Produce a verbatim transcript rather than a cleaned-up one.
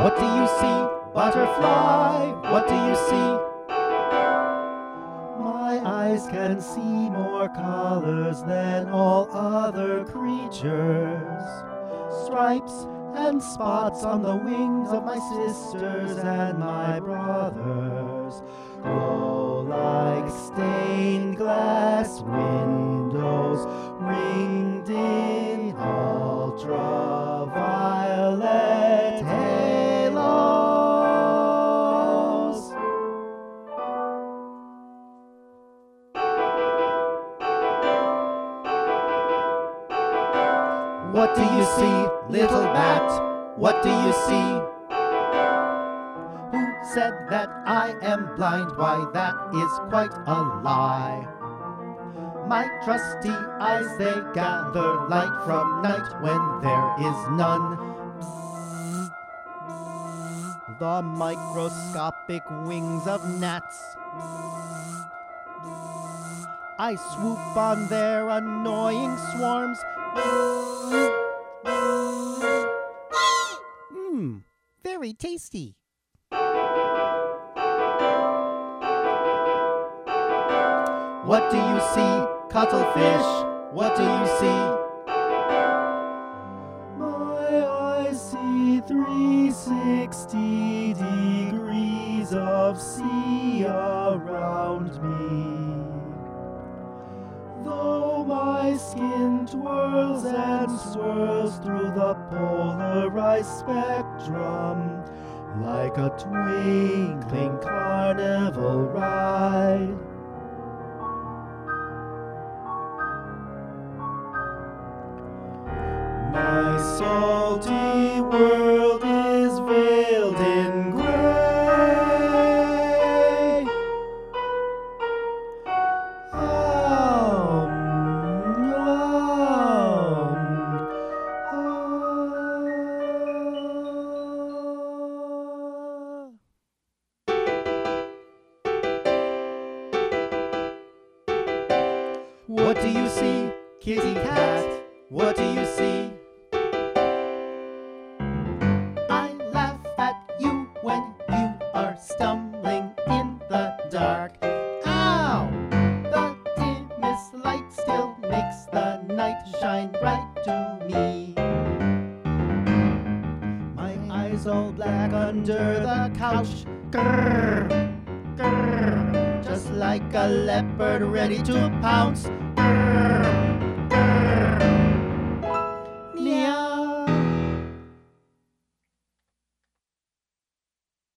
What do you see? Butterfly, what do you see? My eyes can see more colors than all other creatures. Stripes and spots on the wings of my sisters and my brothers glow like stained glass windows ringed in ultraviolet halos. What do you see, little bat? What do you see? Who said that I am blind? Why, that is quite a lie. My trusty eyes, they gather light from night when there is none. Bzzz, bzzz, the microscopic wings of gnats. Bzzz, bzzz, I swoop on their annoying swarms. Mmm, very tasty. What do you see, cuttlefish? What do you see? My eyes see three hundred sixty degrees of sea around me. Though my skin twirls and swirls through the polarized spectrum like a twinkling carnival ride. My salty world is veiled in gray. Um, um, ah. What do you see, kitty cat? What do you see? I laugh at you when you are stumbling in the dark. Ow! The dimmest light still makes the night shine bright to me. My eyes all black under the couch. Grrr, grrr, just like a leopard ready to pounce. Grrr.